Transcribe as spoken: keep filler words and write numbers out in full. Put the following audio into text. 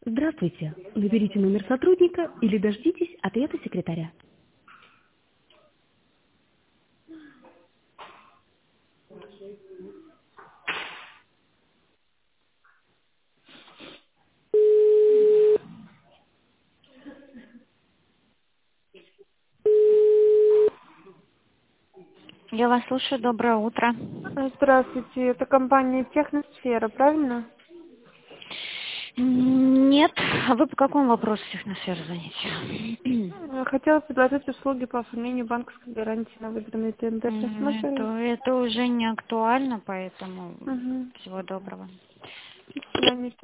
Здравствуйте. Наберите номер сотрудника или дождитесь ответа секретаря. Я вас слушаю. Доброе утро. Здравствуйте, это компания Техносфера, правильно? М, Нет. А вы по какому вопросу техносферу звоните? Э, Хотела предложить услуги по оформлению банковской гарантии на выигранный тендер. Сейчас М, Это, можно? это уже не актуально, поэтому Угу. всего доброго. До свидания.